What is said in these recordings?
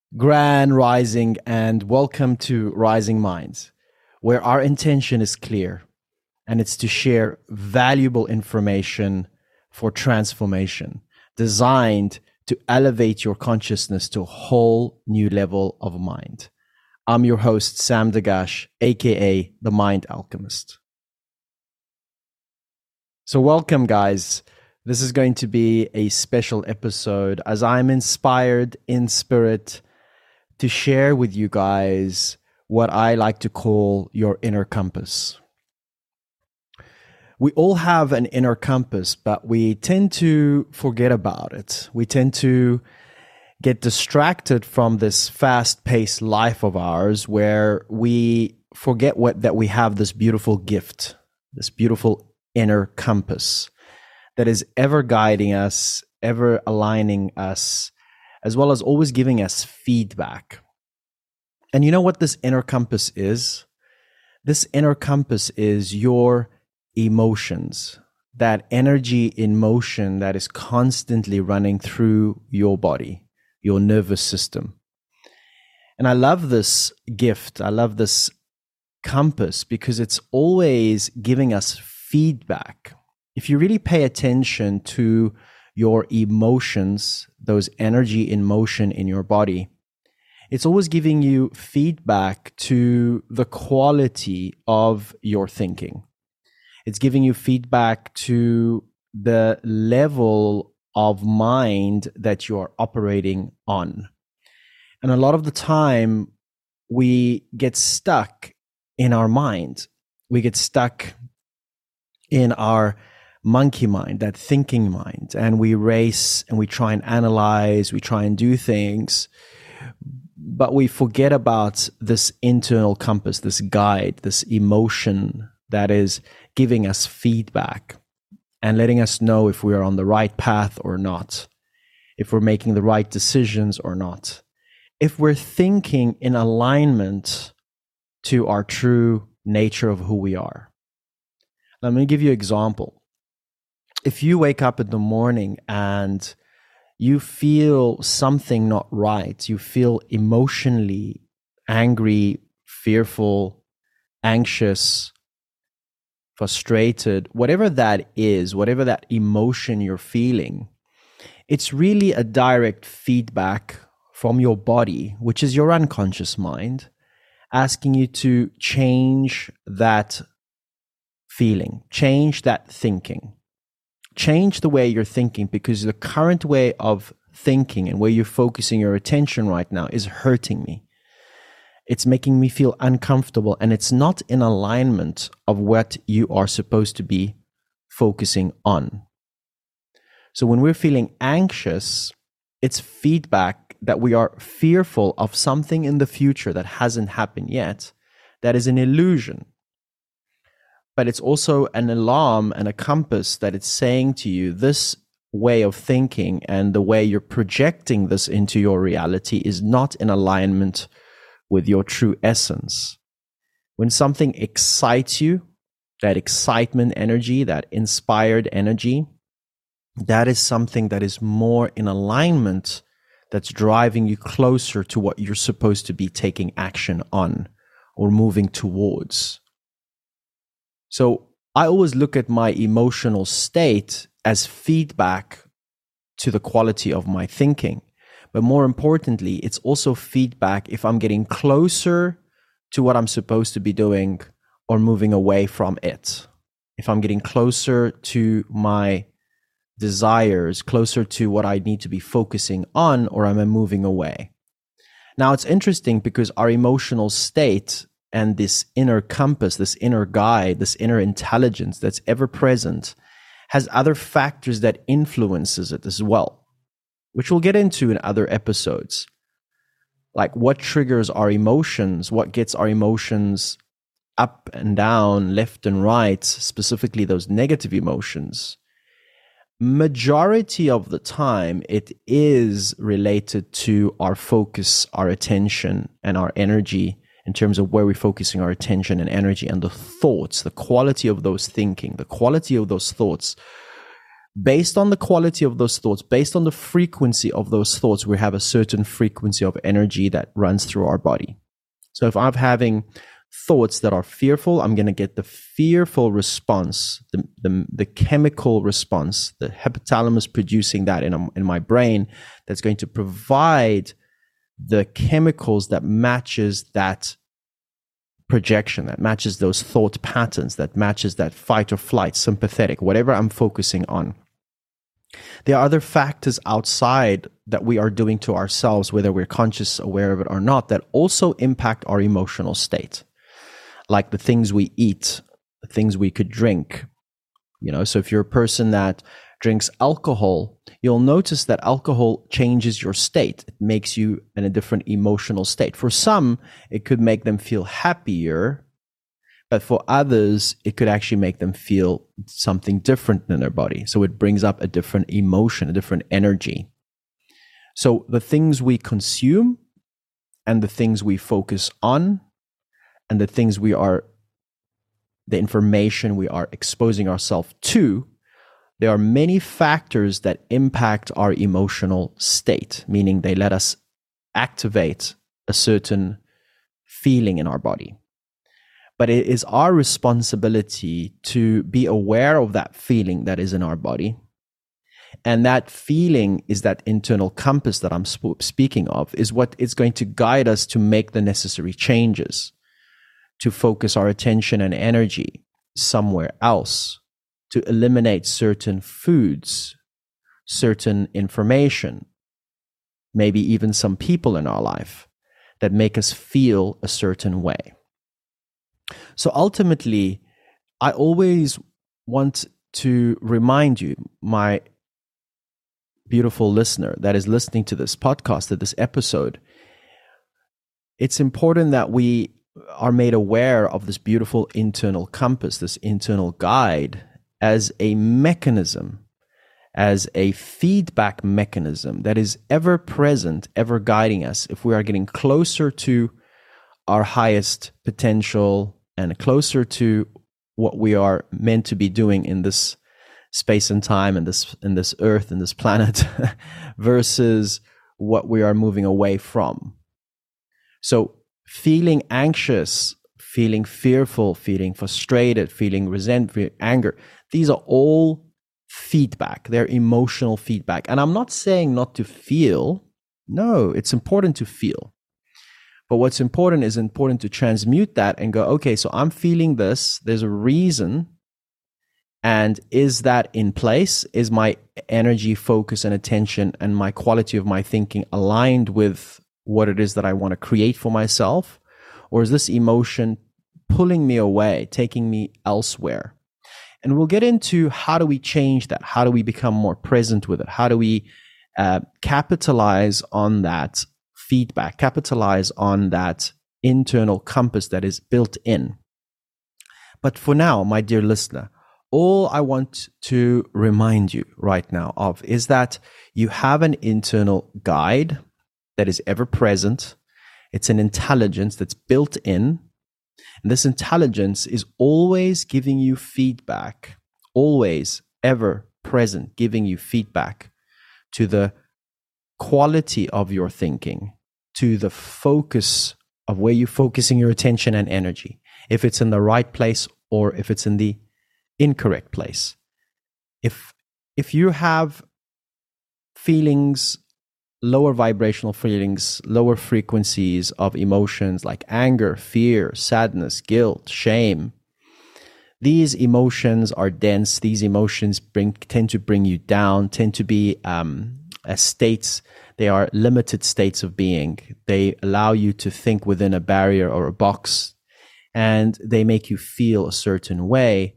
Grand Rising, and welcome to Rising Minds, where our intention is clear and it's to share valuable information for transformation, designed to elevate your consciousness to a whole new level of mind. I'm your host, Sam Dagash, aka The Mind Alchemist. So, welcome, guys. This is going to be a special episode as I'm inspired in spirit to share with you guys what I like to call your inner compass. We all have an inner compass, but we tend to forget about it. We tend to get distracted from this fast-paced life of ours where we forget that we have this beautiful gift, this beautiful inner compass that is ever guiding us, ever aligning us, as well as always giving us feedback. And you know what this inner compass is? This inner compass is your emotions, that energy in motion that is constantly running through your body, your nervous system. And I love this gift. I love this compass because it's always giving us feedback. If you really pay attention to your emotions, those energy in motion in your body, it's always giving you feedback to the quality of your thinking. It's giving you feedback to the level of mind that you are operating on. And a lot of the time, we get stuck in our mind. We get stuck in our monkey mind, that thinking mind, and we race and we try and analyze, we try and do things, but we forget about this internal compass, this guide, this emotion that is giving us feedback and letting us know if we are on the right path or not, if we're making the right decisions or not, if we're thinking in alignment to our true nature of who we are. Let me give you an example. If you wake up in the morning and you feel something not right, you feel emotionally angry, fearful, anxious, frustrated, whatever that is, whatever that emotion you're feeling, it's really a direct feedback from your body, which is your unconscious mind, asking you to change that feeling, change that thinking. Change the way you're thinking, because the current way of thinking and where you're focusing your attention right now is hurting me. It's making me feel uncomfortable, and it's not in alignment of what you are supposed to be focusing on. So when we're feeling anxious, it's feedback that we are fearful of something in the future that hasn't happened yet. That is an illusion. But it's also an alarm and a compass that it's saying to you, this way of thinking and the way you're projecting this into your reality is not in alignment with your true essence. When something excites you, that excitement energy, that inspired energy, that is something that is more in alignment, that's driving you closer to what you're supposed to be taking action on or moving towards. So I always look at my emotional state as feedback to the quality of my thinking. But more importantly, it's also feedback if I'm getting closer to what I'm supposed to be doing or moving away from it. If I'm getting closer to my desires, closer to what I need to be focusing on, or am I moving away? Now, it's interesting because our emotional state and this inner compass, this inner guide, this inner intelligence that's ever present has other factors that influences it as well, which we'll get into in other episodes. Like what triggers our emotions, what gets our emotions up and down, left and right, specifically those negative emotions. Majority of the time, it is related to our focus, our attention, and our energy in terms of where we're focusing our attention and energy, and the thoughts, the quality of those thinking, the quality of those thoughts Based on the quality of those thoughts, based on the frequency of those thoughts, we have a certain frequency of energy that runs through our body. So if I'm having thoughts that are fearful, I'm going to get the fearful response, the chemical response, the hypothalamus producing that in my brain, that's going to provide the chemicals that matches that projection, that matches those thought patterns, that matches that fight or flight, sympathetic, whatever I'm focusing on. There are other factors outside that we are doing to ourselves, whether we're conscious, aware of it or not, that also impact our emotional state. Like the things we eat, the things we could drink. So if you're a person that drinks alcohol, you'll notice that alcohol changes your state. It makes you in a different emotional state. For some, it could make them feel happier, but for others, it could actually make them feel something different in their body. So it brings up a different emotion, a different energy. So the things we consume and the things we focus on and the information we are exposing ourselves to, there are many factors that impact our emotional state, meaning they let us activate a certain feeling in our body. But it is our responsibility to be aware of that feeling that is in our body. And that feeling is that internal compass that I'm speaking of, is what is going to guide us to make the necessary changes, to focus our attention and energy somewhere else, to eliminate certain foods, certain information, maybe even some people in our life that make us feel a certain way. So ultimately, I always want to remind you, my beautiful listener that is listening to this podcast, to this episode, it's important that we are made aware of this beautiful internal compass, this internal guide, as a mechanism, as a feedback mechanism that is ever present, ever guiding us if we are getting closer to our highest potential and closer to what we are meant to be doing in this space and time, in this earth, in this planet, versus what we are moving away from. So feeling anxious, feeling fearful, feeling frustrated, feeling resentment, anger, these are all feedback. They're emotional feedback. And I'm not saying not to feel. No, it's important to feel. But what's important is important to transmute that and go, okay, so I'm feeling this. There's a reason. And is that in place? Is my energy, focus, and attention and my quality of my thinking aligned with what it is that I want to create for myself? Or is this emotion pulling me away, taking me elsewhere? And we'll get into how do we change that? How do we become more present with it? How do we capitalize on that feedback, capitalize on that internal compass that is built in? But for now, my dear listener, all I want to remind you right now of is that you have an internal guide that is ever present. It's an intelligence that's built in. And this intelligence is always giving you feedback, always, ever present, giving you feedback to the quality of your thinking, to the focus of where you're focusing your attention and energy, if it's in the right place or if it's in the incorrect place. If you have feelings, lower vibrational feelings, lower frequencies of emotions like anger, fear, sadness, guilt, shame, these emotions are dense. These emotions tend to bring you down, tend to be states. They are limited states of being. They allow you to think within a barrier or a box, and they make you feel a certain way.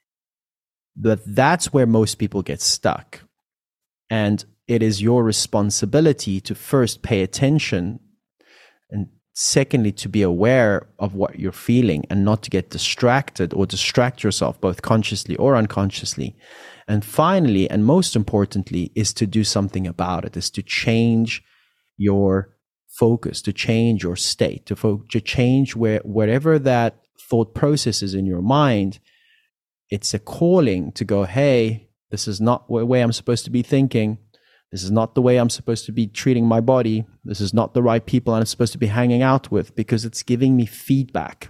But that's where most people get stuck. And it is your responsibility to first pay attention, and secondly, to be aware of what you're feeling and not to get distracted or distract yourself, both consciously or unconsciously. And finally, and most importantly, is to do something about it, is to change your focus, to change your state, to change wherever that thought process is in your mind. It's a calling to go, hey, This is not the way I'm supposed to be thinking. This is not the way I'm supposed to be treating my body. This is not the right people I'm supposed to be hanging out with, because it's giving me feedback.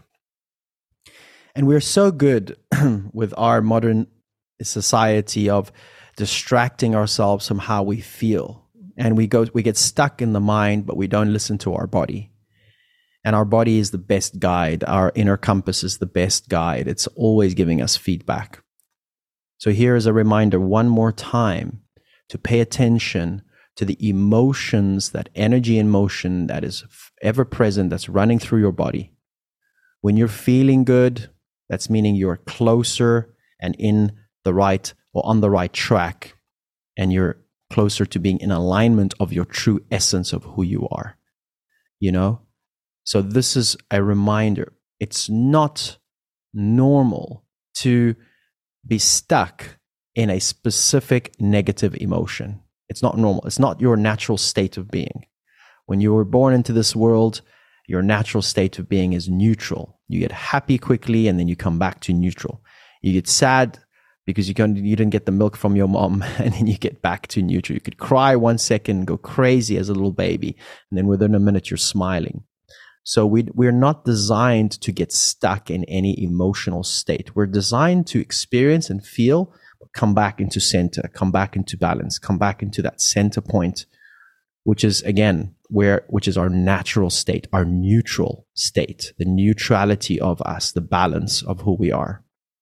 And we're so good with our modern society of distracting ourselves from how we feel. And we get stuck in the mind, but we don't listen to our body. And our body is the best guide. Our inner compass is the best guide. It's always giving us feedback. So here is a reminder one more time to pay attention to the emotions, that energy in motion that is ever present, that's running through your body. When you're feeling good, that's meaning you're closer and in the right, or on the right track, and you're closer to being in alignment of your true essence of who you are. You know? So this is a reminder. It's not normal to be stuck in a specific negative emotion. It's not normal. It's not your natural state of being. When you were born into this world, your natural state of being is neutral. You get happy quickly and then you come back to neutral. You get sad because you didn't get the milk from your mom, and then you get back to neutral. You could cry 1 second, go crazy as a little baby, and then within a minute you're smiling. So we're not designed to get stuck in any emotional state. We're designed to experience and feel, but come back into center, come back into balance, come back into that center point, which is, again, which is our natural state, our neutral state, the neutrality of us, the balance of who we are.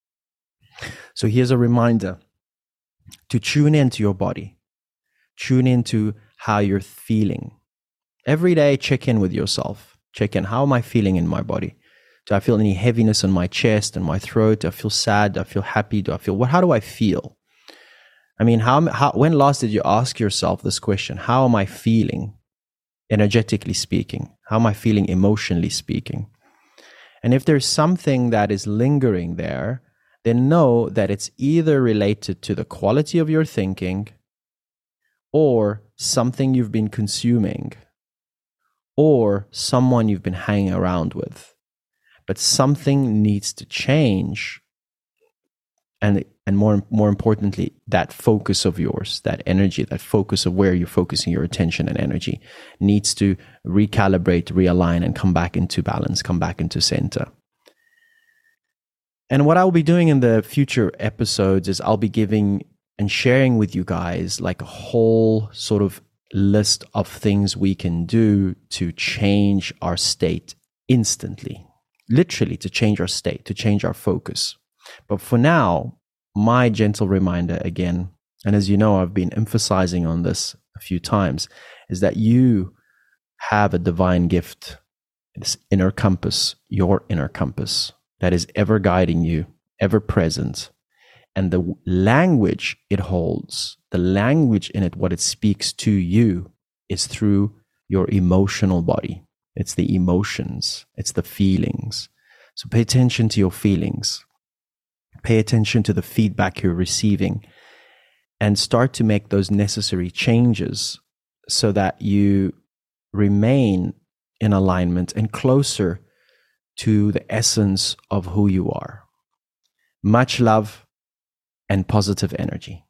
So here's a reminder to tune into your body, tune into how you're feeling. Every day, check in with yourself. Check in. How am I feeling in my body? Do I feel any heaviness in my chest and my throat? Do I feel sad? Do I feel happy? How do I feel? I mean, when last did you ask yourself this question? How am I feeling, energetically speaking? How am I feeling emotionally speaking? And if there's something that is lingering there, then know that it's either related to the quality of your thinking, or something you've been consuming, or someone you've been hanging around with. But something needs to change. And more importantly, that focus of yours, that energy, that focus of where you're focusing your attention and energy needs to recalibrate, realign, and come back into balance, come back into center. And what I'll be doing in the future episodes is I'll be giving and sharing with you guys like a whole sort of list of things we can do to change our state instantly, literally to change our state, to change our focus. But for now, my gentle reminder again, and as you know, I've been emphasizing on this a few times, is that you have a divine gift, this inner compass, your inner compass, that is ever guiding you, ever present. And the language it holds, the language in it, what it speaks to you, is through your emotional body. It's the emotions, it's the feelings. So pay attention to your feelings. Pay attention to the feedback you're receiving, and start to make those necessary changes so that you remain in alignment and closer to the essence of who you are. Much love and positive energy.